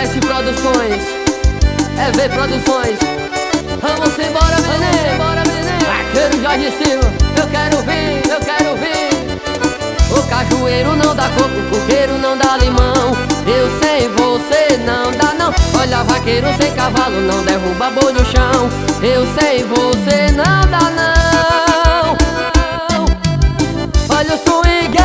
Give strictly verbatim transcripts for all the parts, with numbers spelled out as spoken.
S Produções, é V Produções. Vamos embora, menino, embora, menino. Vaqueiro Jorge Silva, eu quero vir, eu quero vir. O cajueiro não dá coco, o coqueiro não dá limão. Eu sem você não dá não. Olha, vaqueiro sem cavalo não derruba boi no chão. Eu sem você não dá não. Olha o swing.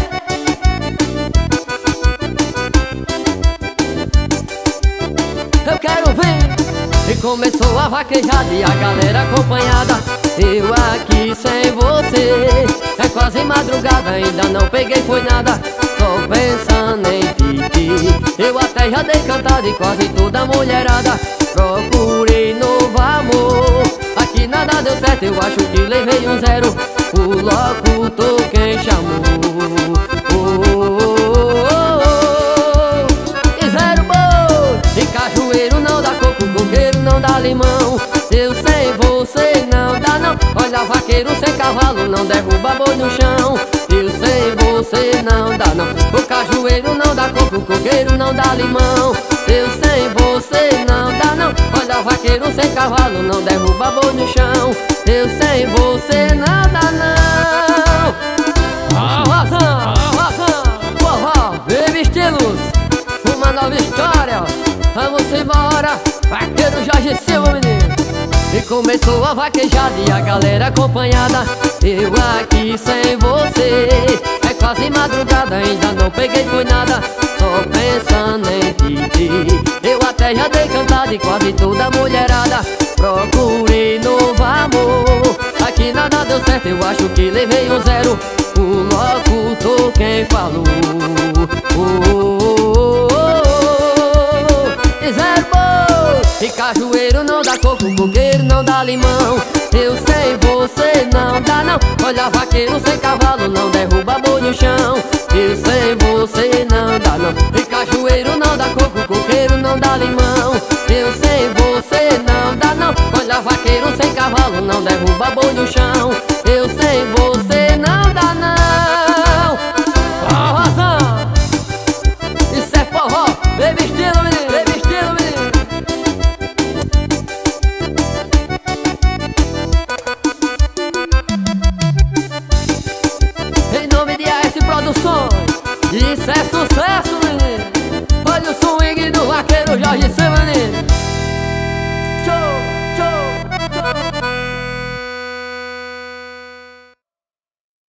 Eu quero ver. E começou a vaquejada e a galera acompanhada. Eu aqui sem você. É quase madrugada, ainda não peguei foi nada. Tô pensando em ti. Eu até já dei cantada e quase toda mulherada. Procurei novo amor. Aqui nada deu certo, eu acho que levei um zero. O locutor quem chamou. Oh, oh, oh, oh. E zero boi. E cajueiro não dá coco, coqueiro não dá limão. Eu sem você não dá não. Olha, vaqueiro sem cavalo não derruba boi no chão. Eu sem você não dá não. O cajueiro não dá coco, coqueiro não dá limão. Eu sem você não dá não. Olha, vaqueiro sem cavalo não derruba boi no chão. Eu sem você não dá não. Arrasão, arrasão, forró, vive estilos, uma nova história. Vamos embora, vaqueiro Jorge Silva, menino. E começou a vaquejada e a galera acompanhada. Eu aqui sem você. É quase madrugada, ainda não peguei foi nada. Só pensando em ti. Eu até já dei cantada e quase toda mulherada. Procurei novo amor. Aqui nada deu certo, eu acho que levei um zero. O locutor quem falou. Oh, oh, oh, oh. E zero boi. E cajueiro não dá coco, coqueiro não dá limão. Eu sem você não dá não. Olha, vaqueiro sem cavalo não derruba boi no chão. Eu sem você não dá não. E cajueiro não dá coco, coqueiro não dá limão. Eu sem você não dá não. Olha, vaqueiro sem cavalo não derruba boi no chão.